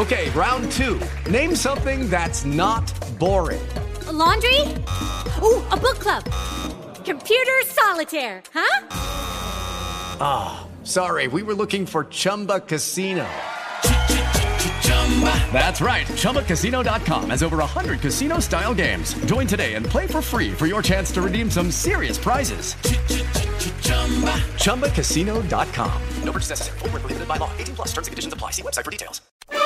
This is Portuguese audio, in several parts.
Okay, round 2. Name something that's not boring. A laundry? Ooh, a book club. Computer solitaire, huh? Sorry, we were looking for Chumba Casino. That's right. ChumbaCasino.com has over 100 casino-style games. Join today and play for free for your chance to redeem some serious prizes. ChumbaCasino.com. No purchase necessary. Void where prohibited by law. 18+ terms and conditions apply. See website for details.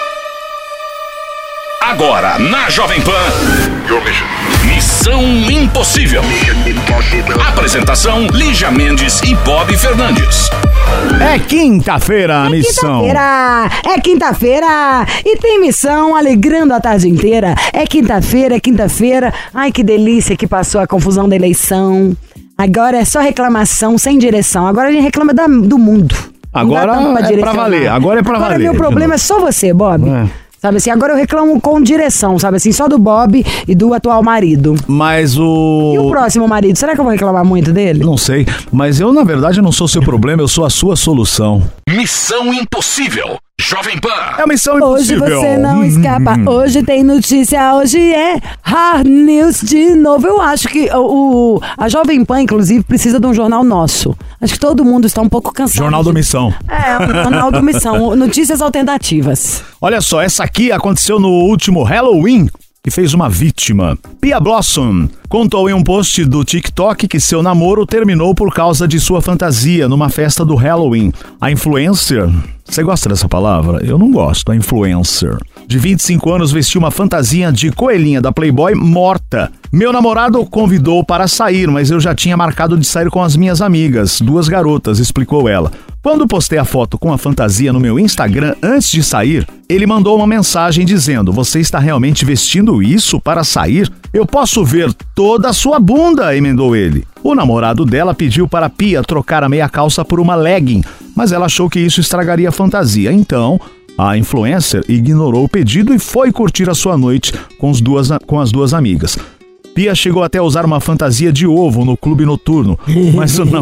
Agora na Jovem Pan. Missão Impossível. Apresentação: Lígia Mendes e Bob Fernandes. É quinta-feira a missão. É quinta-feira e tem missão alegrando a tarde inteira. É quinta-feira. Ai, que delícia que passou a confusão da eleição. Agora é só reclamação sem direção. Agora a gente reclama do mundo. Agora é pra valer. Agora meu problema é só você, Bob. Sabe assim, agora eu reclamo com direção, sabe assim, só do Bob e do atual marido. Mas E o próximo marido, será que eu vou reclamar muito dele? Não sei, mas eu na verdade não sou o seu problema, eu sou a sua solução. Missão Impossível. Jovem Pan. É a missão impossível. Hoje você não escapa, hoje tem notícia, hoje é Hard News de novo. Eu acho que a Jovem Pan, inclusive, precisa de um jornal nosso. Acho que todo mundo está um pouco cansado. Jornal do Missão. Um jornal do Missão, notícias alternativas. Olha só, essa aqui aconteceu no último Halloween e fez uma vítima. Pia Blossom contou em um post do TikTok que seu namoro terminou por causa de sua fantasia numa festa do Halloween. A influencer... Você gosta dessa palavra? Eu não gosto, a influencer. De 25 anos, vestiu uma fantasia de coelhinha da Playboy morta. Meu namorado convidou para sair, mas eu já tinha marcado de sair com as minhas amigas, 2 garotas, explicou ela. Quando postei a foto com a fantasia no meu Instagram antes de sair, ele mandou uma mensagem dizendo: "Você está realmente vestindo isso para sair? Eu posso ver toda a sua bunda", emendou ele. O namorado dela pediu para Pia trocar a meia calça por uma legging, mas ela achou que isso estragaria a fantasia. Então, a influencer ignorou o pedido e foi curtir a sua noite com as duas amigas. Pia chegou até a usar uma fantasia de ovo no clube noturno, mas o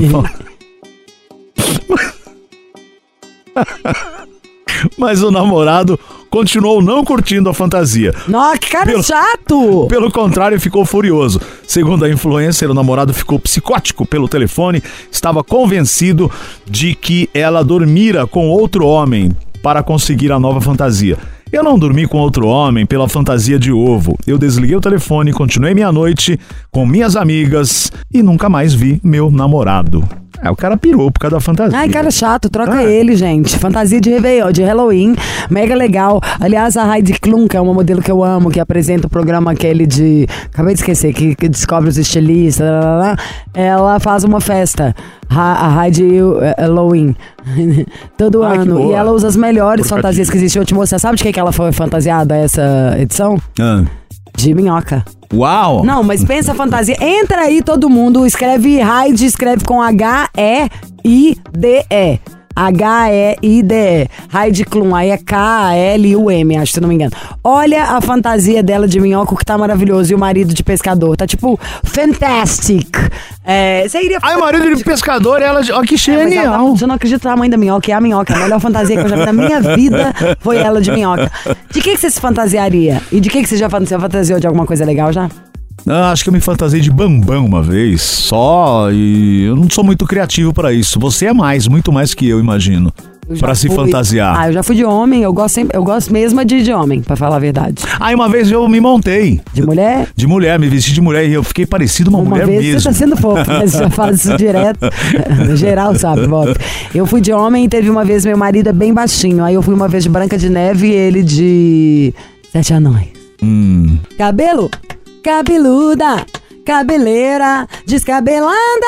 Mas o namorado continuou não curtindo a fantasia. Nossa, que cara chato! Pelo contrário, ficou furioso. Segundo a influencer, o namorado ficou psicótico pelo telefone, estava convencido de que ela dormira com outro homem para conseguir a nova fantasia. Eu não dormi com outro homem pela fantasia de ovo. Eu desliguei o telefone, continuei minha noite com minhas amigas e nunca mais vi meu namorado. O cara pirou por causa da fantasia. Ai, cara chato, troca ele, gente. Fantasia de Réveillon, de Halloween, mega legal. Aliás, a Heidi Klum, que é uma modelo que eu amo, que apresenta o programa aquele de... Acabei de esquecer, que descobre os estilistas, ela faz uma festa. A Heidi Halloween. Todo ano. E ela usa as melhores fantasias que existem. Eu te mostro, sabe de que ela foi fantasiada essa edição? De minhoca. Uau! Não, mas pensa a fantasia. Entra aí todo mundo, escreve Heidi, escreve com H-E-I-D-E. H-E-I-D-E. Heidi Klum, aí é K-L-U-M, acho, se não me engano. Olha a fantasia dela de minhoca, que tá maravilhoso. E o marido de pescador, tá tipo fantastic. Você iria... o marido de pescador, ela... Olha que genial. Você não acredita no tamanho da minhoca, é a minhoca. A melhor fantasia que eu já vi na minha vida foi ela de minhoca. De que você se fantasiaria? E de que você já fantasiou de alguma coisa legal já? Acho que eu me fantasiei de Bambam uma vez, só, e eu não sou muito criativo pra isso. Você é muito mais que eu, imagino, pra se fantasiar. Eu já fui de homem, eu gosto mesmo de homem, pra falar a verdade. Uma vez eu me montei. De mulher? De mulher, me vesti de mulher e eu fiquei parecido uma mulher mesmo. Uma vez você tá sendo fofo, mas você já faz isso direto. Geral, sabe, Bob? Eu fui de homem e teve uma vez, meu marido é bem baixinho, aí eu fui uma vez de Branca de Neve e ele de 7 anões. Cabelo? Cabeluda, cabeleira, descabelada.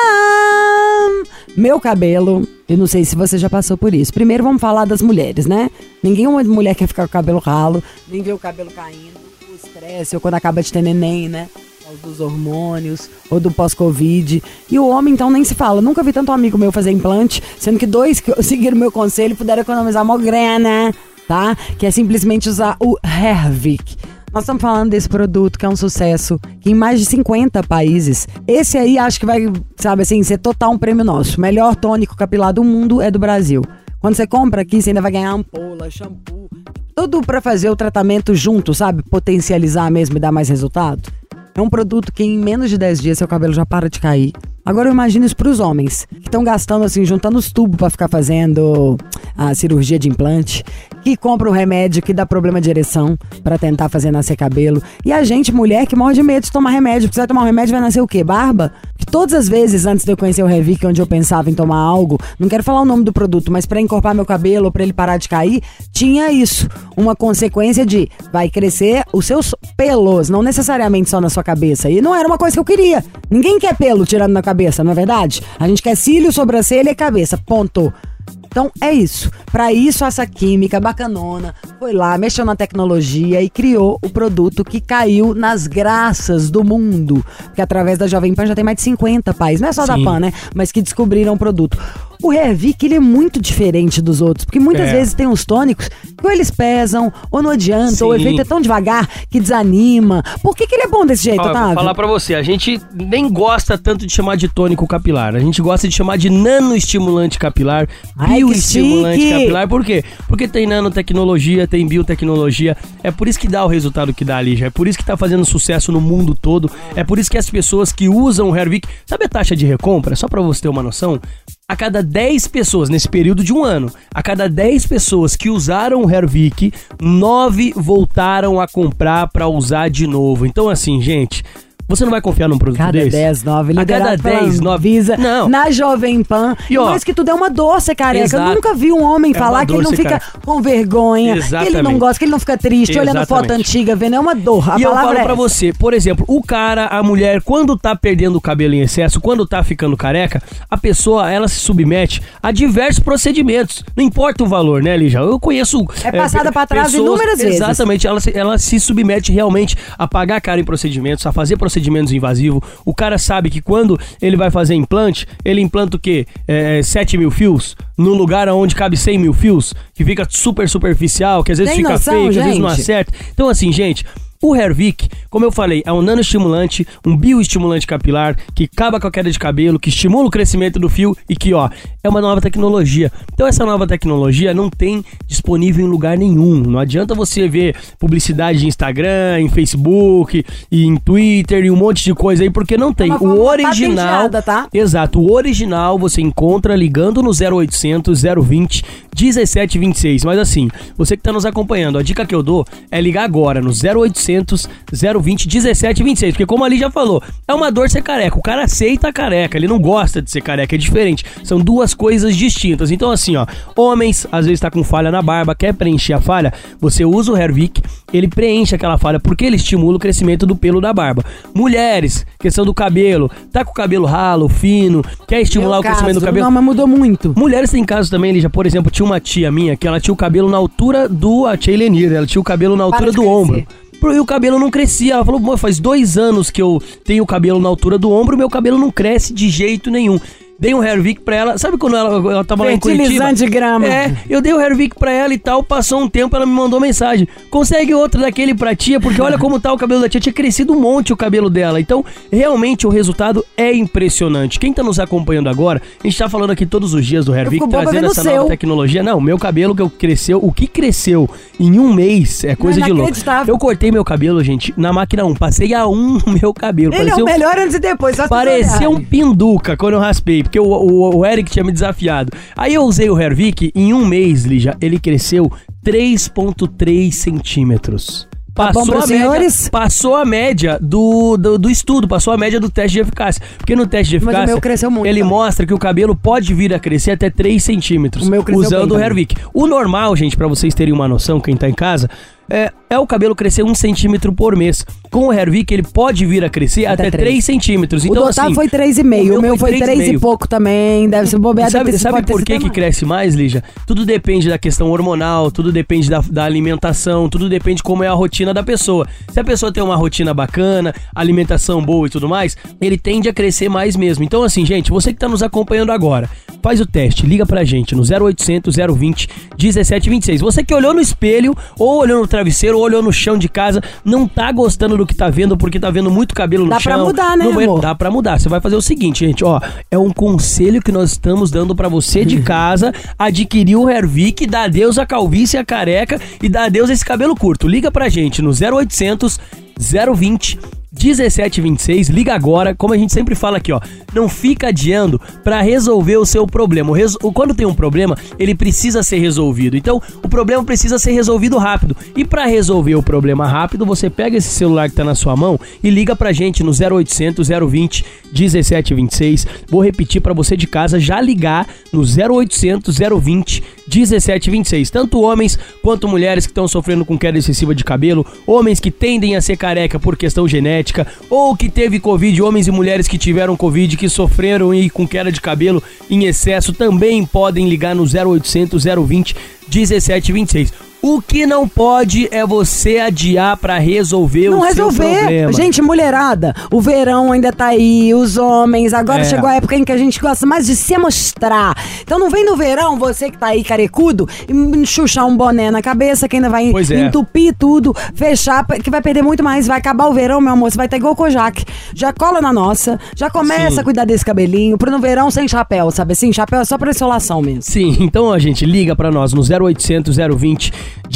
Meu cabelo, eu não sei se você já passou por isso. Primeiro vamos falar das mulheres, né? Nenhuma mulher quer ficar com o cabelo ralo, nem ver o cabelo caindo, o estresse, ou quando acaba de ter neném, né? Ou dos hormônios, ou do pós-Covid. E o homem, então, nem se fala. Nunca vi tanto amigo meu fazer implante, sendo que 2 que seguiram meu conselho puderam economizar uma grana, tá? Que é simplesmente usar o Hervik. Nós estamos falando desse produto que é um sucesso em mais de 50 países. Esse aí acho que vai, sabe assim, ser total um prêmio nosso. Melhor tônico capilar do mundo é do Brasil. Quando você compra aqui, você ainda vai ganhar ampola, shampoo, todo pra fazer o tratamento junto, sabe? Potencializar mesmo e dar mais resultado. É um produto que em menos de 10 dias seu cabelo já para de cair. Agora eu imagino isso pros homens, que estão gastando assim, juntando os tubos pra ficar fazendo a cirurgia de implante, que compra o remédio que dá problema de ereção pra tentar fazer nascer cabelo. E a gente, mulher, que morre de medo de tomar remédio, porque você vai tomar um remédio vai nascer o quê? Barba? Que todas as vezes antes de eu conhecer o Hervik, onde eu pensava em tomar algo, não quero falar o nome do produto, mas pra encorpar meu cabelo ou pra ele parar de cair, tinha isso. Uma consequência de vai crescer os seus pelos, não necessariamente só na sua cabeça. E não era uma coisa que eu queria. Ninguém quer pelo tirando na cabeça, não é verdade? A gente quer cílio, sobrancelha e cabeça, ponto. Então é isso. Pra isso essa química bacanona foi lá, mexeu na tecnologia e criou o produto que caiu nas graças do mundo. Porque através da Jovem Pan já tem mais de 50 países, não é só da Pan, né? Mas que descobriram o produto. O Hervik, ele é muito diferente dos outros, porque muitas vezes tem uns tônicos que ou eles pesam, ou não adianta, ou o efeito é tão devagar que desanima. Por que ele é bom desse jeito, Otávio? Vou falar pra você, a gente nem gosta tanto de chamar de tônico capilar, a gente gosta de chamar de nanoestimulante capilar, bioestimulante capilar. Por quê? Porque tem nanotecnologia, tem biotecnologia, é por isso que dá o resultado que dá ali, já é por isso que tá fazendo sucesso no mundo todo, é por isso que as pessoas que usam o Hervik, sabe a taxa de recompra? Só pra você ter uma noção, a cada 10 pessoas, nesse período de um ano, a cada 10 pessoas que usaram o Hervik, 9 voltaram a comprar pra usar de novo. Então assim, gente, você não vai confiar num produto cada desse? 10, 9, a cada 10, 9. Visa na Jovem Pan. E ó, mas que tudo é uma dor, ser careca. Exato. Eu nunca vi um homem falar que ele não fica com vergonha, que ele não gosta, que ele não fica triste, olhando foto antiga, vendo, é uma dor. A e eu palavra falo é pra você, por exemplo, o cara, a mulher, quando tá perdendo o cabelo em excesso, quando tá ficando careca, a pessoa, ela se submete a diversos procedimentos. Não importa o valor, né, Lígia? Eu conheço... É passada pra trás inúmeras vezes. Exatamente, ela se submete realmente a pagar caro em procedimentos, a fazer procedimentos invasivos. O cara sabe que quando ele vai fazer implante, ele implanta o quê? 7 mil fios? No lugar onde cabe 100 mil fios? Que fica super superficial, que às vezes fica feio, que às vezes não acerta. Então assim, gente... O Hervik, como eu falei, é um nanoestimulante, um bioestimulante capilar que acaba com a queda de cabelo, que estimula o crescimento do fio e que, ó, é uma nova tecnologia. Então essa nova tecnologia não tem disponível em lugar nenhum. Não adianta você ver publicidade em Instagram, em Facebook, e em Twitter e um monte de coisa aí, porque não tem. O original, tá? Exato, o original você encontra ligando no 0800 020 1726. Mas assim, você que tá nos acompanhando, a dica que eu dou é ligar agora no 0800 020 1726, porque como ali já falou, é uma dor ser careca, o cara aceita a careca, ele não gosta de ser careca, é diferente, são duas coisas distintas. Então assim, ó, homens, às vezes tá com falha na barba, quer preencher a falha, você usa o Hervik, ele preenche aquela falha, porque ele estimula o crescimento do pelo da barba. Mulheres, questão do cabelo, tá com o cabelo ralo, fino, quer estimular o crescimento do cabelo. Não, mas mudou muito. Mulheres têm casos também, Lígia, por exemplo, tinha uma tia minha, que ela tinha o cabelo na altura a tia Helenir, ela tinha o cabelo na altura do ombro. E o cabelo não crescia. Ela falou, faz 2 anos que eu tenho o cabelo na altura do ombro, meu cabelo não cresce de jeito nenhum. Dei um Hervik pra ela. Sabe quando ela tava lá em Curitiba? Fertilizante de grama. Eu dei o Hervik pra ela e tal. Passou um tempo, ela me mandou mensagem. Consegue outro daquele pra tia? Porque olha como tá o cabelo da tia. Tinha crescido um monte o cabelo dela. Então, realmente, o resultado é impressionante. Quem tá nos acompanhando agora, a gente tá falando aqui todos os dias do Hervik, trazendo essa nova tecnologia. Não, meu cabelo o que cresceu em um mês é coisa de louco. Eu cortei meu cabelo, gente, na máquina 1. Passei a 1 o meu cabelo. Ele é o melhor antes e depois. Parecia um pinduca quando eu raspei. Porque o Eric tinha me desafiado. Aí eu usei o Hervik, em um mês, Lígia, ele cresceu 3,3 centímetros. Passou a média do estudo, passou a média do teste de eficácia. Porque no teste de eficácia, mas o meu cresceu muito, ele mostra que o cabelo pode vir a crescer até 3 centímetros usando o Hervik. O normal, gente, pra vocês terem uma noção, quem tá em casa, é o cabelo crescer 1 centímetro por mês. Com o Hervik, ele pode vir a crescer até 3 centímetros. Então, o do Otávio foi 3,5. O meu foi 3 e pouco também. Deve ser bobeado. Sabe por que cresce mais, Lígia? Tudo depende da questão hormonal, tudo depende da alimentação, tudo depende de como é a rotina da pessoa. Se a pessoa tem uma rotina bacana, alimentação boa e tudo mais, ele tende a crescer mais mesmo. Então assim, gente, você que tá nos acompanhando agora, faz o teste, liga pra gente no 0800 020 1726. Você que olhou no espelho, ou olhou no travesseiro, banheiro, olhou no chão de casa, não tá gostando do que tá vendo, porque tá vendo muito cabelo no chão. Dá pra mudar, né, amor? Dá pra mudar. Você vai fazer o seguinte, gente, ó, é um conselho que nós estamos dando pra você de casa, adquirir o Hervik, dá adeus a calvície, a careca e dá adeus a esse cabelo curto. Liga pra gente no 0800 020 1726, liga agora, como a gente sempre fala aqui, ó, não fica adiando pra resolver o seu problema. Quando tem um problema, ele precisa ser resolvido. Então, o problema precisa ser resolvido rápido. E pra resolver o problema rápido, você pega esse celular que tá na sua mão e liga pra gente no 0800 020 1726. Vou repetir pra você de casa já ligar no 0800 020 1726. Tanto homens quanto mulheres que estão sofrendo com queda excessiva de cabelo, homens que tendem a ser careca por questão genética, ou que teve Covid, homens e mulheres que tiveram Covid, que sofreram e com queda de cabelo em excesso, também podem ligar no 0800 020 1726. O que não pode é você adiar pra resolver o seu problema. Gente, mulherada, o verão ainda tá aí, os homens, agora chegou a época em que a gente gosta mais de se mostrar. Então não vem no verão, você que tá aí carecudo, chuchar um boné na cabeça, que ainda vai entupir tudo, fechar, que vai perder muito mais, vai acabar o verão, meu amor, você vai estar igual o Kojak. Já cola na nossa, já começa a cuidar desse cabelinho, pro no verão sem chapéu, sabe assim? Chapéu é só pra insolação mesmo. Sim, então a gente liga pra nós no 0800 020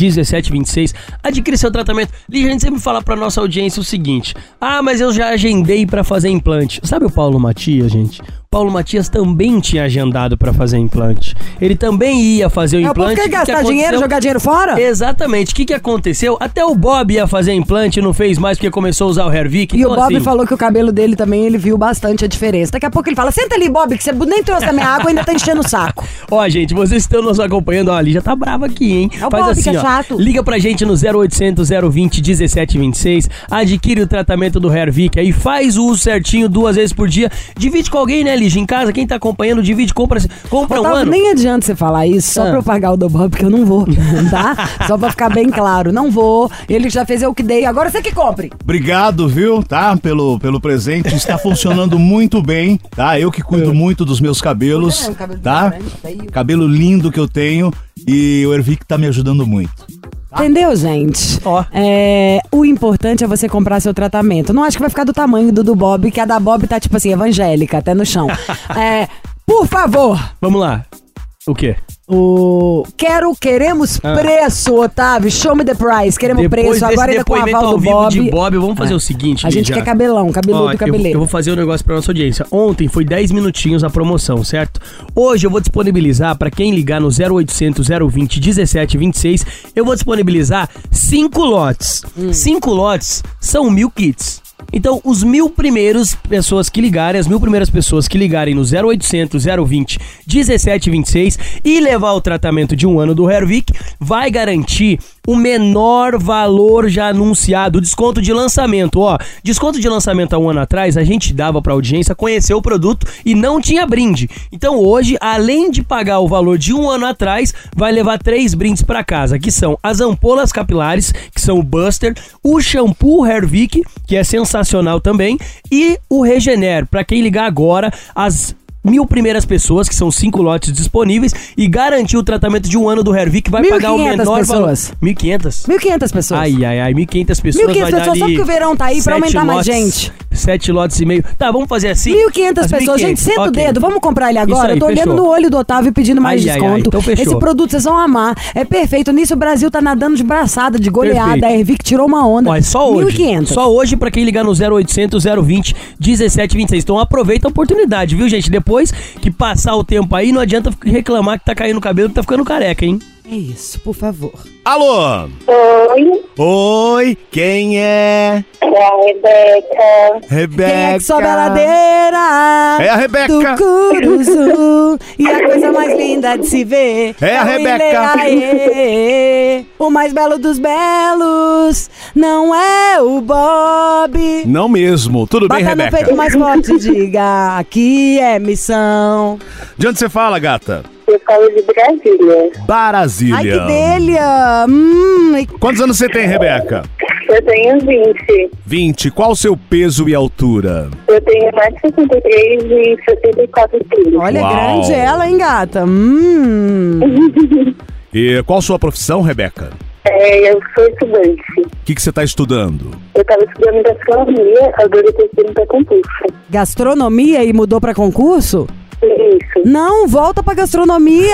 1726, adquire seu tratamento. Lígia, a gente sempre fala pra nossa audiência o seguinte: ah, mas eu já agendei pra fazer implante. Sabe o Paulo Matias, gente? Paulo Matias também tinha agendado pra fazer implante. Ele também ia fazer o implante. O povo quer gastar dinheiro, jogar dinheiro fora? Exatamente. O que aconteceu? Até o Bob ia fazer implante e não fez mais porque começou a usar o Hervik. E então, o Bob falou que o cabelo dele também, ele viu bastante a diferença. Daqui a pouco ele fala: senta ali, Bob, que você nem trouxe a minha água e ainda tá enchendo o saco. Ó, gente, vocês estão nos acompanhando. Ó, a Lígia tá brava aqui, hein? É o Bob assim, que é chato. Liga pra gente no 0800 020 1726, adquire o tratamento do Hervik aí, faz o uso certinho 2 vezes por dia. Divide com alguém, né, Lígia? Em casa, quem tá acompanhando, divide, compra um ano. Nem adianta você falar isso só pra eu pagar o do Bob, porque eu não vou, tá? Só pra ficar bem claro, não vou. Ele já fez eu que dei, agora você que compre. Obrigado, viu, tá? Pelo presente, está funcionando muito bem, tá? Eu que cuido muito dos meus cabelos, tá? Cabelo lindo que eu tenho e o Hervik tá me ajudando muito. Tá? Entendeu, gente? O importante é você comprar seu tratamento. Não acho que vai ficar do tamanho do Bob, que a da Bob tá tipo assim, evangélica, até no chão. Por favor. Vamos lá. O quê? Queremos preço, Otávio. Show me the price. Queremos preço. Agora ainda com a aval do Bob. Vamos fazer o seguinte, a gente quer cabelão, cabeludo, cabeleiro. Eu vou fazer um negócio pra nossa audiência. Ontem foi 10 minutinhos a promoção, certo? Hoje eu vou disponibilizar, pra quem ligar no 0800 020 1726, eu vou disponibilizar 5 lotes. 5 lotes são 1.000 kits. Então, os 1.000 primeiras pessoas que ligarem no 0800 020 1726 e levar o tratamento de 1 ano do Hervik, vai garantir o menor valor já anunciado, o desconto de lançamento. Ó, desconto de lançamento há 1 ano atrás, a gente dava pra audiência conhecer o produto e não tinha brinde. Então hoje, além de pagar o valor de 1 ano atrás, vai levar 3 brindes pra casa, que são as ampolas capilares, que são o Buster, o shampoo Hervik, que é sensacional também, e o Regener. Pra quem ligar agora, as 1.000 primeiras pessoas, que são 5 lotes disponíveis, e garantir o tratamento de 1 ano do Hervik, vai pagar o menor valor. 1.500? 1.500 pessoas. Ai, 1.500 pessoas. 1.500 vai dar pessoas, só porque o verão tá aí pra aumentar mais gente. 7 lotes e meio. Tá, vamos fazer assim? 1.500 pessoas. Gente, senta o dedo, vamos comprar ele agora. Aí, eu tô olhando no olho do Otávio pedindo mais desconto. Então fechou. Esse produto vocês vão amar. É perfeito. Nisso o Brasil tá nadando de braçada, de goleada. Perfeito. A Hervik tirou uma onda. Olha, só hoje. 1.500. Só hoje pra quem ligar no 0800 020 1726. Então aproveita a oportunidade, viu, gente? Depois que passar o tempo aí, não adianta reclamar que tá caindo o cabelo, que tá ficando careca, hein? É isso, por favor. Alô? Oi. Oi, quem é? É a Rebeca. Rebeca. Quem é que sobe a ladeira? É a Rebeca. Do Curuzu. E a coisa mais linda de se ver É a o Rebeca. Ileaê. O mais belo dos belos não é o Bob. Não mesmo. Tudo bem, Bata no Rebeca? peito mais forte e diga: aqui é missão. De onde você fala, gata? Eu falo de Brasília. Brasília. Ai, que delha. Quantos anos você tem, Rebeca? Eu tenho 20. 20. Qual o seu peso e altura? Eu tenho mais de 63 e 74 quilos. Olha, Uau. grande ela, hein, gata? E qual a sua profissão, Rebeca? Eu sou estudante. O que você tá estudando? Eu tava estudando gastronomia, agora eu tô estudando pra concurso. Gastronomia e mudou pra concurso? Isso. Não, volta pra gastronomia.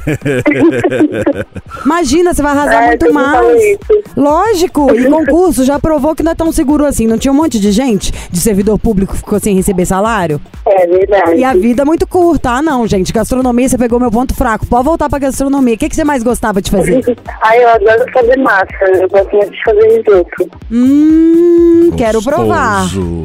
Imagina, você vai arrasar muito mais. Lógico, e concurso já provou que não é tão seguro assim. Não tinha um monte de gente de servidor público que ficou sem receber salário? É verdade. E a vida é muito curta. Ah, não, gente, gastronomia, você pegou meu ponto fraco. Pode voltar pra gastronomia. O que você mais gostava de fazer? Eu adoro fazer massa. Eu gosto muito de fazer risoto. Quero provar.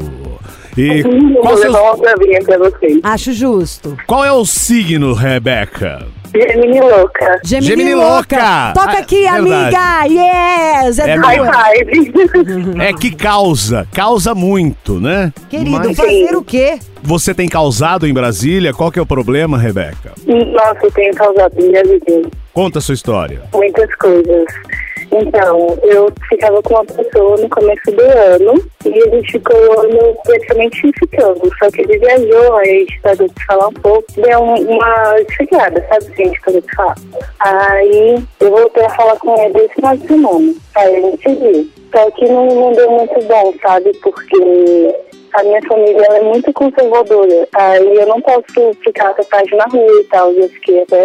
E Vou levar uma provinha pra vocês. Acho justo. qual é o signo, Rebeca? Gemini louca. Gemini louca. Toca aqui, verdade. amiga. Yes, é High tua. five. É que causa muito, né? Querido, Mas fazer o quê? você tem causado em Brasília? Qual que é o problema, Rebeca? Nossa, eu tenho causado minha vida. Conta a sua história. Muitas coisas. Então, eu ficava com uma pessoa no começo do ano e a gente ficou o ano praticamente ficando. Só que ele viajou, aí a gente parou de falar um pouco, deu uma desfigurada, sabe assim, a gente parou de falar. Aí eu voltei a falar com ele esse final de semana. Aí a gente viu. Só que não deu muito bom, sabe? Porque a minha família é muito conservadora. Aí eu não posso ficar até tarde na rua e tal. Eu fiquei até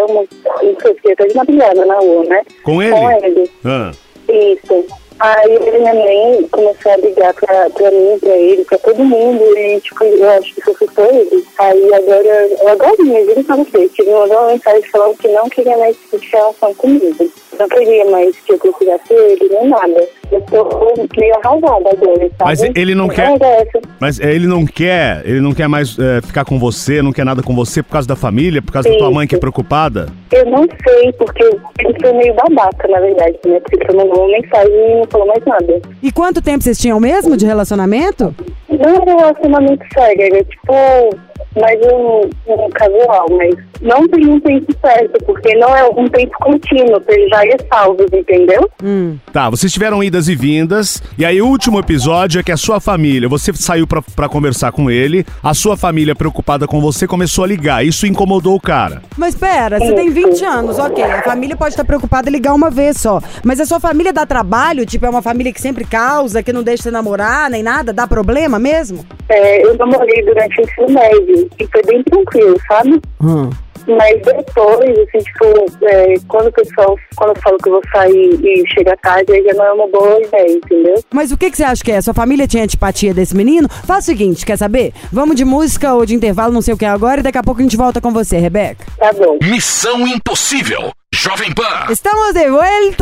de madrugada na rua, né? Com ele? Com ele. Isso. Aí ele e minha mãe começou a ligar pra mim, pra ele, pra todo mundo. E tipo, eu acho que assustou ele. Aí agora mesmo, ele tava feio. Ele mandou uma mensagem falando que não queria mais ter relação comigo. Não queria mais que eu procurasse ele, nem nada. Eu tô meio arrasada agora, sabe? Mas ele não quer. Mas ele não quer mais ficar com você, não quer nada com você por causa da família, por causa da tua mãe que é preocupada? Eu não sei, porque ele foi meio babaca, na verdade, né? Porque ele mandou uma mensagem e não falou mais nada. E quanto tempo vocês tinham mesmo de relacionamento? Não era um relacionamento sério, era tipo mais um casual, mas não tem um tempo certo, porque não é um tempo contínuo, ele já é salvo, entendeu? Tá, vocês tiveram idas e vindas, e aí o último episódio é que a sua família, você saiu pra conversar com ele, a sua família preocupada com você começou a ligar, isso incomodou o cara. Mas pera, você tem 20 anos, ok, a família pode estar preocupada em ligar uma vez só, mas a sua família dá trabalho? Tipo, é uma família que sempre causa, que não deixa você namorar, nem nada? Dá problema mesmo? Eu namorei durante o ensino médio, e foi bem tranquilo, sabe? Mas depois, assim, tipo, quando eu falo que eu vou sair e chega tarde, aí já não é uma boa ideia, entendeu? Mas o que você acha que é? Sua família tinha antipatia desse menino? Faz o seguinte, quer saber? Vamos de música ou de intervalo, não sei o que agora, e daqui a pouco a gente volta com você, Rebeca. Tá bom. Missão Impossível. Jovem Pan. Estamos de volta!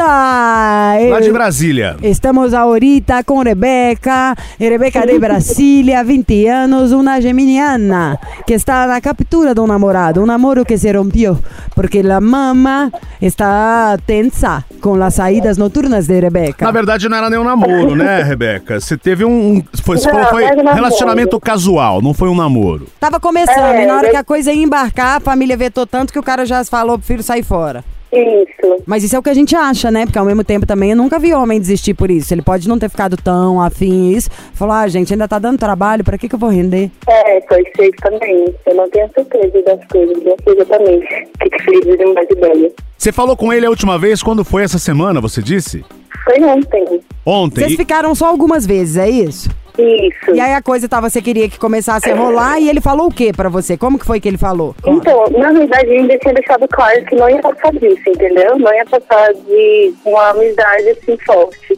Lá de Brasília. Estamos ahorita com Rebeca de Brasília, 20 anos, uma geminiana, que está na captura de um namoro que se rompió, porque a mamá está tensa com as saídas noturnas de Rebeca. Na verdade não era nem um namoro, né, Rebeca? Você teve foi relacionamento casual, não foi um namoro. Tava começando, e na hora que a coisa ia embarcar, a família vetou tanto que o cara já falou pro filho sair fora. Isso. Mas isso é o que a gente acha, né? Porque ao mesmo tempo também eu nunca vi homem desistir por isso. Ele pode não ter ficado tão afim isso. Falou, gente, ainda tá dando trabalho, pra que eu vou render? Pode ser também. Eu não tenho certeza das coisas, não sei exatamente o que fez ele mudar de ideia. Você falou com ele a última vez, quando foi essa semana, você disse? Foi ontem. Ontem? Vocês ficaram só algumas vezes, é isso? Isso. E aí a coisa você queria que começasse a rolar e ele falou o que pra você? Como que foi que ele falou? Então, na verdade, ele ainda tinha deixado claro que não ia passar disso, entendeu? Não ia passar de uma amizade assim forte.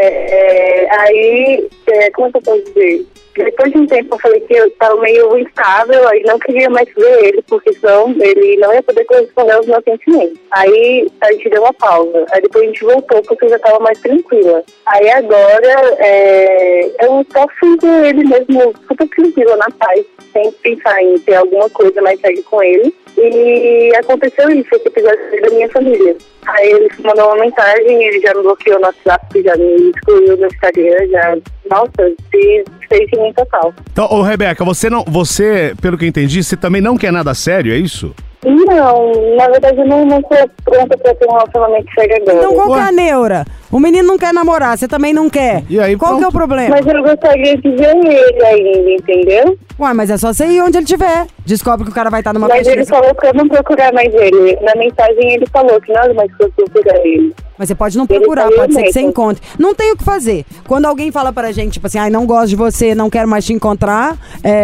Como é que eu posso dizer? Depois de um tempo eu falei que eu estava meio instável, aí não queria mais ver ele, porque senão ele não ia poder corresponder aos meus sentimentos. Aí a gente deu uma pausa, aí depois a gente voltou porque eu já estava mais tranquila. Aí agora eu só fui ver ele mesmo super tranquila, na paz, sem pensar em ter alguma coisa mais séria com ele. E aconteceu isso, esse episódio da minha família. Aí ele mandou uma mensagem, ele já me bloqueou no WhatsApp, já me excluiu no Instagram, já... Nossa, fez em mim total. Então, Rebeca, você, pelo que eu entendi, você também não quer nada sério, é isso? Não, na verdade eu não tô pronta pra ter um relacionamento sério agora. Então qual que é a neura? O menino não quer namorar, você também não quer. E aí, qual que é o pronto. problema? Mas eu gostaria de ver ele ainda, entendeu? Ué, mas é só você ir onde ele estiver. Descobre que o cara vai estar numa Mas festinha. ele falou pra eu não procurar mais ele. Na mensagem ele falou que não é mais pra eu procurar ele. Mas você pode não Ele procurar, saiu pode ser que você mesmo. encontre. Não tem o que fazer. Quando alguém fala pra gente, tipo assim, ai, não gosto de você, não quero mais te encontrar,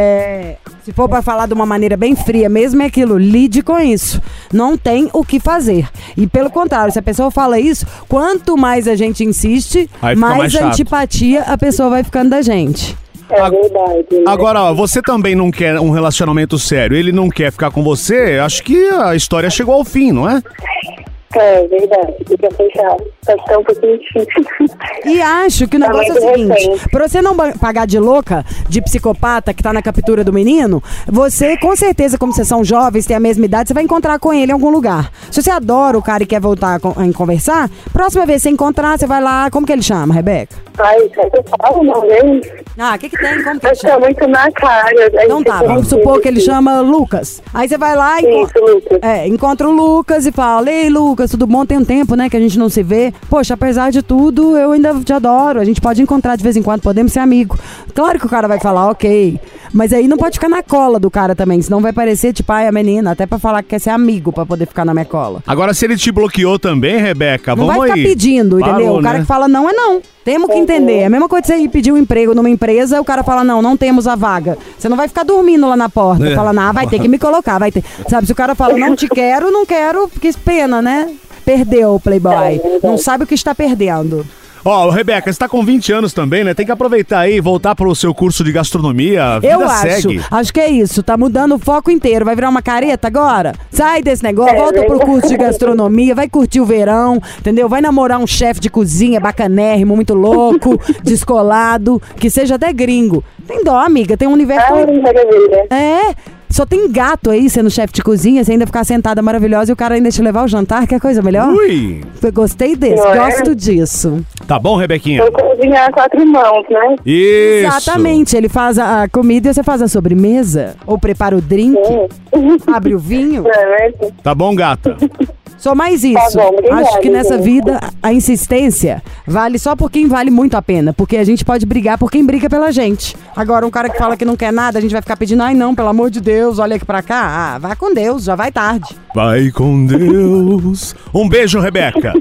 se for pra falar de uma maneira bem fria mesmo, é aquilo, lide com isso. Não tem o que fazer. E pelo contrário, se a pessoa fala isso, quanto mais a gente insiste, Aí fica mais chato. antipatia a pessoa vai ficando da gente. É verdade. Né? Agora, ó, você também não quer um relacionamento sério, ele não quer ficar com você, acho que a história chegou ao fim, não é? É verdade, fica fechado. Tá tão um pouquinho difícil. E acho que o negócio é o muito seguinte, recente. pra você não pagar de louca, de psicopata que tá na captura do menino, você, com certeza, como vocês são jovens, têm a mesma idade, você vai encontrar com ele em algum lugar. Se você adora o cara e quer voltar a conversar, próxima vez que você encontrar, você vai lá, como que ele chama, Rebeca? Ai, será que eu falo uma vez? Ah, o que tem? Como que ele Mas tá chama? muito na cara. Então tá, vamos supor que ele chama Lucas. Aí você vai lá e Isso, Lucas. encontra o Lucas e fala, ei Lucas, tudo bom? Tem um tempo, né, que a gente não se vê. Poxa, apesar de tudo, eu ainda te adoro. A gente pode encontrar de vez em quando, podemos ser amigos. Claro que o cara vai falar, ok. Mas aí não pode ficar na cola do cara também, senão vai parecer tipo, ai, a menina, até pra falar que quer ser amigo, pra poder ficar na minha cola. Agora, se ele te bloqueou também, Rebeca, Não vamos vai ficar aí. pedindo, entendeu? Parou, O cara né? que fala não é não. Temos que entender. É a mesma coisa que você ir pedir um emprego numa empresa, o cara fala não temos a vaga. Você não vai ficar dormindo lá na porta, falando, vai ter que me colocar, vai ter. Sabe, se o cara fala não te quero, não quero, porque pena, né? Perdeu o Playboy. Não sabe o que está perdendo. Ó, Rebeca, você tá com 20 anos também, né? Tem que aproveitar aí e voltar pro seu curso de gastronomia. A vida Eu segue. acho que é isso, tá mudando o foco inteiro. Vai virar uma careta agora? Sai desse negócio, volta pro curso de gastronomia, vai curtir o verão, entendeu? Vai namorar um chefe de cozinha bacanérrimo, muito louco, descolado, que seja até gringo. Tem dó, amiga, tem um universo... Ai, maravilha. Só tem gato aí sendo chefe de cozinha, você ainda ficar sentada maravilhosa e o cara ainda te levar ao jantar, que é coisa melhor? Ui! Eu gostei desse, Não é? gosto disso. Tá bom, Rebequinha? Eu cozinhar a 4 mãos, né? Isso! Exatamente, ele faz a comida e você faz a sobremesa, ou prepara o drink, abre o vinho. Não é mesmo? Tá bom, gata? Só mais isso. Tá bom, obrigada, Acho que nessa gente. vida a insistência vale só por quem vale muito a pena. Porque a gente pode brigar por quem briga pela gente. Agora, um cara que fala que não quer nada, a gente vai ficar pedindo, ai não, pelo amor de Deus, olha aqui pra cá. Ah, vai com Deus, já vai tarde. Vai com Deus. Um beijo, Rebeca.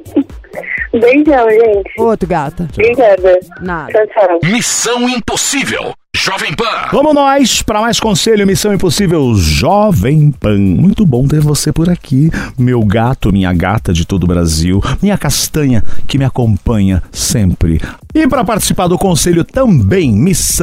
Beijão, gente. Outro, gata. Obrigada. Nada. Tchau, tchau. Missão Impossível. Jovem Pan. Vamos nós para mais conselho, Missão Impossível Jovem Pan. Muito bom ter você por aqui, meu gato, minha gata de todo o Brasil, minha castanha que me acompanha sempre. E para participar do conselho também,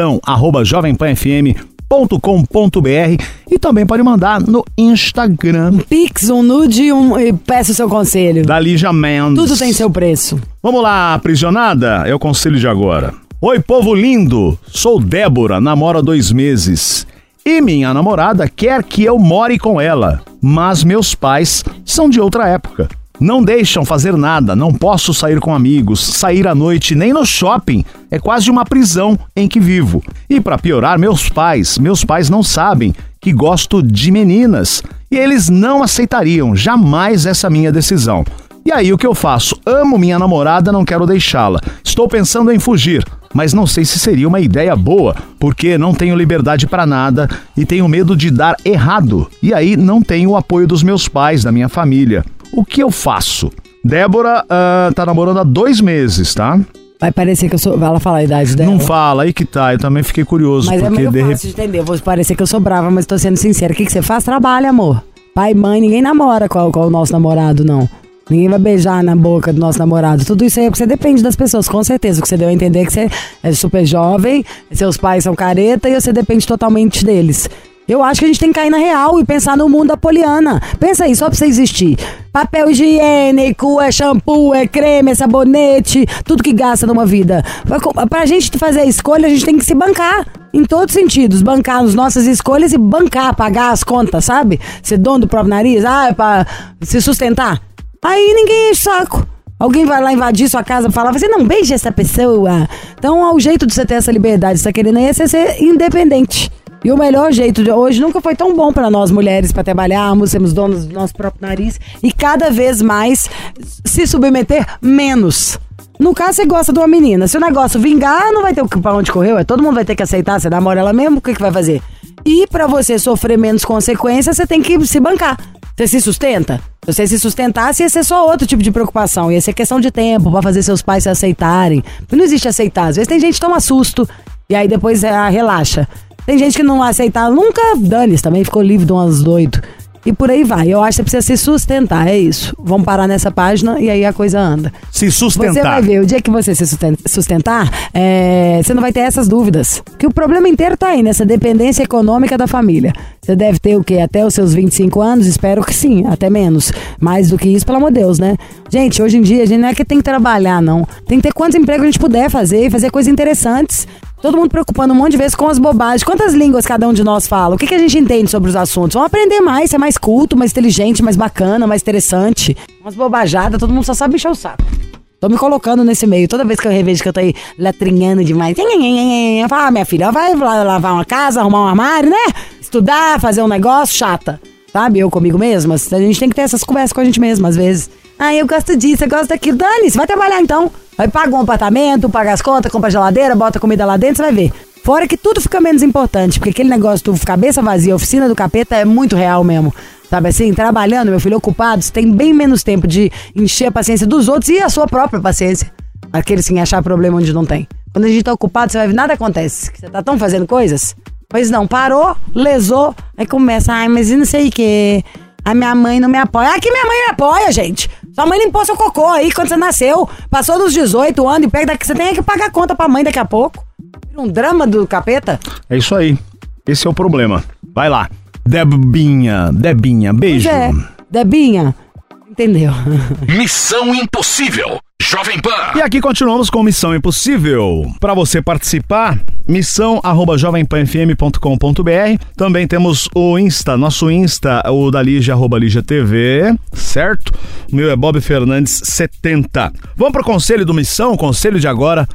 missão@jovempanfm.com.br e também pode mandar no Instagram Pix, um nude e peça o seu conselho. da Lígia Mendes. Tudo tem seu preço. Vamos lá, aprisionada? É o conselho de agora. Oi, povo lindo! Sou Débora, namoro há 2 meses. E minha namorada quer que eu more com ela, mas meus pais são de outra época. Não deixam fazer nada, não posso sair com amigos, sair à noite nem no shopping. É quase uma prisão em que vivo. E para piorar, meus pais não sabem que gosto de meninas. E eles não aceitariam jamais essa minha decisão. E aí, o que eu faço? Amo minha namorada, não quero deixá-la. Estou pensando em fugir, mas não sei se seria uma ideia boa, porque não tenho liberdade para nada e tenho medo de dar errado. E aí, não tenho o apoio dos meus pais, da minha família. O que eu faço? Débora tá namorando há 2 meses, tá? Vai parecer que eu sou... Vai ela falar a idade dela. Não fala, aí que tá. Eu também fiquei curioso, Mas é porque meio fácil de entender. Vou parecer que eu sou brava, mas tô sendo sincera. O que você faz? Trabalha, amor. Pai e mãe, ninguém namora com o nosso namorado, não. Ninguém vai beijar na boca do nosso namorado. Tudo isso aí é porque você depende das pessoas, com certeza. O que você deu a entender é que você é super jovem, seus pais são careta e você depende totalmente deles. Eu acho que a gente tem que cair na real e pensar no mundo da Poliana. Pensa aí, só pra você existir. Papel higiênico, é shampoo, é creme, é sabonete, tudo que gasta numa vida. Pra gente fazer a escolha, a gente tem que se bancar. Em todos os sentidos. Bancar as nossas escolhas e bancar, pagar as contas, sabe? Ser dono do próprio nariz, é pra se sustentar. Aí ninguém enche o saco. Alguém vai lá invadir sua casa e falar, você não beija essa pessoa. Então, o jeito de você ter essa liberdade, você tá querendo aí, é você ser independente. E o melhor jeito de hoje nunca foi tão bom pra nós mulheres, pra trabalharmos, sermos donos do nosso próprio nariz e cada vez mais se submeter menos. No caso, você gosta de uma menina. Se o negócio vingar, não vai ter pra onde correr. Todo mundo vai ter que aceitar. Você namora ela mesmo, o que vai fazer? E pra você sofrer menos consequências, você tem que se bancar. Você se sustenta? Se você se sustentasse, ia ser só outro tipo de preocupação. Ia ser questão de tempo pra fazer seus pais se aceitarem. Porque não existe aceitar. Às vezes tem gente que toma susto e aí depois relaxa. Tem gente que não aceitar nunca, dane-se, também ficou livre de umas doido. E por aí vai. Eu acho que você precisa se sustentar, é isso. Vamos parar nessa página e aí a coisa anda. Se sustentar. Você vai ver, o dia que você se sustentar, você não vai ter essas dúvidas. Porque o problema inteiro tá aí, nessa dependência econômica da família. Você deve ter o quê? Até os seus 25 anos? Espero que sim, até menos. Mais do que isso, pelo amor de Deus, né? Gente, hoje em dia, a gente não é que tem que trabalhar, não. Tem que ter quantos empregos a gente puder fazer e fazer coisas interessantes. Todo mundo preocupando um monte de vezes com as bobagens. Quantas línguas cada um de nós fala? O que a gente entende sobre os assuntos? Vamos aprender mais, ser mais culto, mais inteligente, mais bacana, mais interessante. Umas bobajadas, todo mundo só sabe encher o saco. Tô me colocando nesse meio. Toda vez que eu revejo que eu tô aí latrinhando demais, eu falo, minha filha, vai lavar uma casa, arrumar um armário, né? Estudar, fazer um negócio, chata. Sabe? Eu comigo mesma. A gente tem que ter essas conversas com a gente mesma, às vezes. Eu gosto disso, eu gosto daquilo. Dane-se, vai trabalhar então. Vai pagar um apartamento, paga as contas, compra geladeira, bota comida lá dentro, você vai ver. Fora que tudo fica menos importante, porque aquele negócio do cabeça vazia, oficina do capeta é muito real mesmo. Sabe assim, trabalhando, meu filho, ocupado, você tem bem menos tempo de encher a paciência dos outros e a sua própria paciência. Aqueles que achar problema onde não tem. Quando a gente tá ocupado, você vai ver, nada acontece. Você tá tão fazendo coisas. Pois não, parou, lesou, aí começa, mas e não sei o que. A minha mãe não me apoia. Que minha mãe me apoia, gente. Sua mãe limpou seu cocô aí quando você nasceu. Passou dos 18 anos e pega daqui. Você tem que pagar conta pra mãe daqui a pouco. Um drama do capeta. É isso aí. Esse é o problema. Vai lá. Debinha, beijo. Pois é. Debinha, entendeu? Missão Impossível, Jovem Pan. E aqui continuamos com Missão Impossível. Para você participar, missão@jovempanfm.com.br. Também temos o nosso Insta, o da Lígia, @LígiaTV, certo? O meu é Bob Fernandes 70. Vamos pro conselho do Missão, o conselho de agora,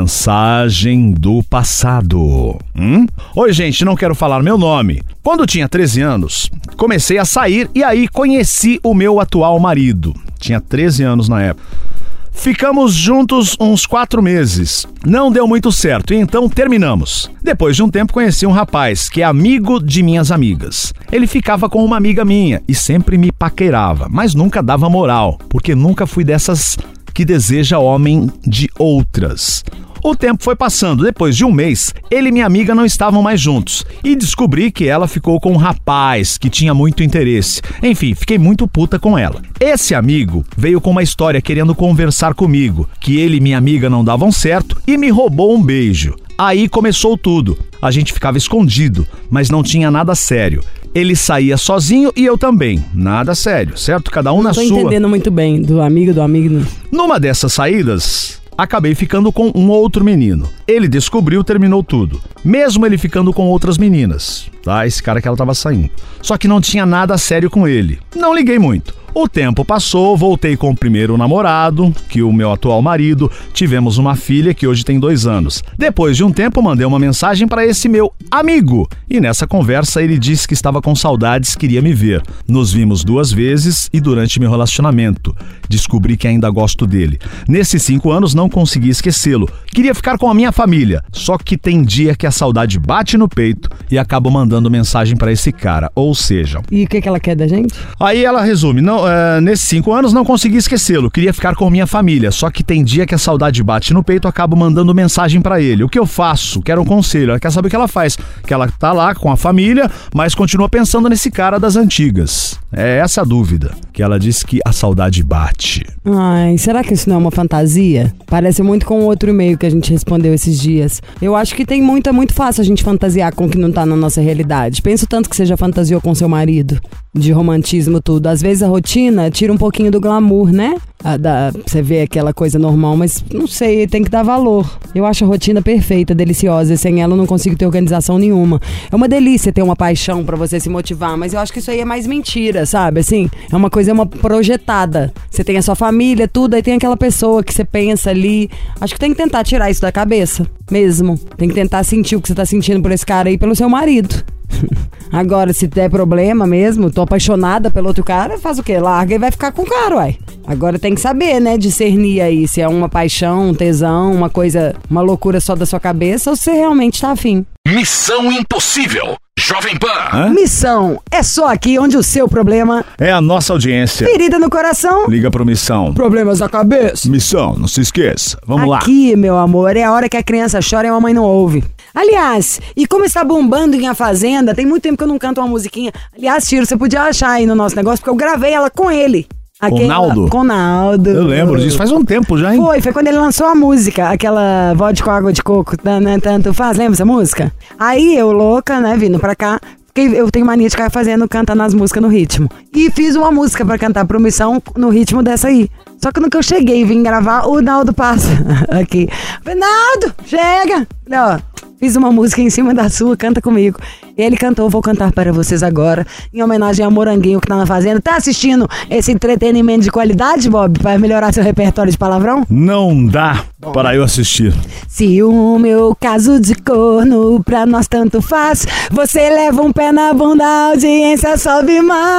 mensagem do passado. Oi, gente, não quero falar meu nome. Quando tinha 13 anos, comecei a sair e aí conheci o meu atual marido. Tinha 13 anos na época. Ficamos juntos uns 4 meses. Não deu muito certo e então terminamos. Depois de um tempo conheci um rapaz que é amigo de minhas amigas. Ele ficava com uma amiga minha e sempre me paquerava, mas nunca dava moral, porque nunca fui dessas que deseja homem de outras. O tempo foi passando. Depois de um mês, ele e minha amiga não estavam mais juntos. E descobri que ela ficou com um rapaz que tinha muito interesse. Enfim, fiquei muito puta com ela. Esse amigo veio com uma história querendo conversar comigo, que ele e minha amiga não davam certo e me roubou um beijo. Aí começou tudo. A gente ficava escondido, mas não tinha nada sério. Ele saía sozinho e eu também. Nada sério, certo? Cada um na sua. Não tô entendendo muito bem do amigo. Numa dessas saídas, acabei ficando com um outro menino. Ele descobriu, terminou tudo. Mesmo ele ficando com outras meninas, tá? Esse cara que ela tava saindo. Só que não tinha nada sério com ele. Não liguei muito. O tempo passou, voltei com o primeiro namorado, que o meu atual marido, tivemos uma filha que hoje tem 2 anos. Depois de um tempo, mandei uma mensagem para esse meu amigo. E nessa conversa ele disse que estava com saudades, queria me ver. Nos vimos 2 vezes e durante meu relacionamento. Descobri que ainda gosto dele. Nesses 5 anos não consegui esquecê-lo. Queria ficar com a minha família. Só que tem dia que a saudade bate no peito e acabo mandando mensagem para esse cara. Ou seja... E o que ela quer da gente? Aí ela resume, nesses 5 anos não consegui esquecê-lo, queria ficar com minha família, só que tem dia que a saudade bate no peito, acabo mandando mensagem pra ele. O que eu faço? Quero um conselho. Ela quer saber o que ela faz, que ela tá lá com a família, mas continua pensando nesse cara das antigas. É essa a dúvida, que ela disse que a saudade bate. Ai, será que isso não é uma fantasia? Parece muito com o outro e-mail que a gente respondeu esses dias. Eu acho que é muito fácil a gente fantasiar com o que não tá na nossa realidade. Penso tanto que você já fantasiou com seu marido, de romantismo tudo. Às vezes a rotina tira um pouquinho do glamour, né? Você vê aquela coisa normal, mas não sei, tem que dar valor. Eu acho a rotina perfeita, deliciosa, e sem ela eu não consigo ter organização nenhuma. É uma delícia ter uma paixão pra você se motivar, mas eu acho que isso aí é mais mentira, sabe? Assim, é uma coisa, projetada. Você tem a sua família, tudo, aí tem aquela pessoa que você pensa ali. Acho que tem que tentar tirar isso da cabeça, mesmo. Tem que tentar sentir o que você tá sentindo por esse cara aí, pelo seu marido. Agora, se der problema mesmo, tô apaixonada pelo outro cara, faz o quê? Larga e vai ficar com o cara, uai. Agora tem que saber, né, discernir aí se é uma paixão, um tesão, uma coisa, uma loucura só da sua cabeça ou se você realmente tá afim. Missão Impossível. Jovem Pan. Hã? Missão é só aqui onde o seu problema... É a nossa audiência. Ferida no coração. Liga pro Missão. Problemas da cabeça. Missão, não se esqueça. Vamos lá. Aqui, meu amor, é a hora que a criança chora e a mamãe não ouve. Aliás, e como está bombando em A Fazenda, tem muito tempo que eu não canto uma musiquinha. Aliás, Tiro, você podia achar aí no nosso negócio, porque eu gravei ela com ele. Com Naldo? Com Naldo. Eu lembro disso, faz um tempo já, hein? Foi quando ele lançou a música, aquela vodka com água de coco, tanto faz, lembra essa música? Aí eu, louca, né, vindo pra cá, eu tenho mania de ficar cantando as músicas no ritmo. E fiz uma música pra cantar pro Missão no ritmo dessa aí. Só que no que eu cheguei e vim gravar, o Naldo passa aqui. Falei, Naldo, chega! Ó, fiz uma música em cima da sua, canta comigo. E ele cantou, vou cantar para vocês agora, em homenagem ao Moranguinho que tá na fazenda. Tá assistindo esse entretenimento de qualidade, Bob, para melhorar seu repertório de palavrão? Não dá para eu assistir. Se o meu caso de corno pra nós tanto faz, você leva um pé na bunda, a audiência sobe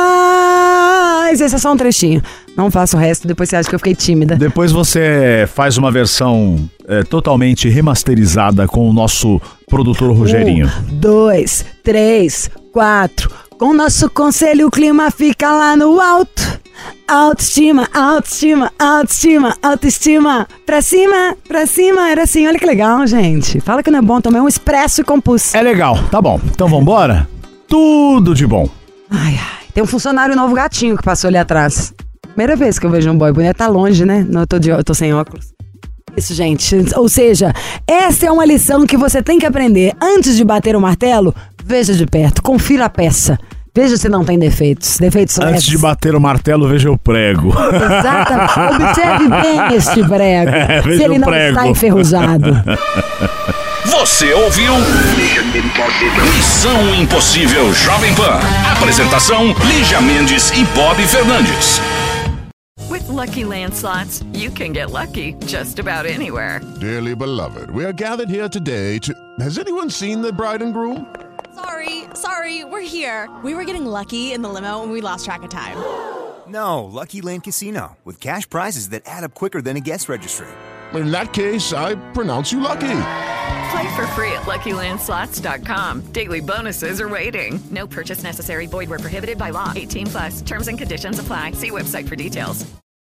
mais. Esse é só um trechinho. Não faço o resto, depois você acha que eu fiquei tímida. Depois você faz uma versão totalmente remasterizada com o nosso produtor Rogerinho. 1, 2, 3, 4. Com nosso conselho o clima fica lá no alto. Autoestima, autoestima, autoestima, autoestima. Pra cima, era assim. Olha que legal, gente. Fala que não é bom, tomei um expresso e compus. É legal, tá bom. Então vambora? Tudo de bom. Ai, tem um funcionário novo gatinho que passou ali atrás. Primeira vez que eu vejo um boy bonito, tá longe, né? Não, eu tô sem óculos. Isso, gente. Ou seja, essa é uma lição que você tem que aprender. Antes de bater o martelo, veja de perto, confira a peça. Veja se não tem defeitos. Defeitos leves. Antes de bater o martelo, veja o prego. Exatamente. Observe bem este prego. Se ele não está enferrujado. Você ouviu? Missão Impossível Jovem Pan. Apresentação: Lígia Mendes e Bob Fernandes. With Lucky Land Slots, you can get lucky just about anywhere. Dearly beloved, we are gathered here today to... Has anyone seen the bride and groom? Sorry, we're here. We were getting lucky in the limo and we lost track of time. No, Lucky Land Casino, with cash prizes that add up quicker than a guest registry. In that case, I pronounce you lucky. Play for free at LuckyLandSlots.com. Daily bonuses are waiting. No purchase necessary. Void where prohibited by law. 18+. Terms and conditions apply. See website for details.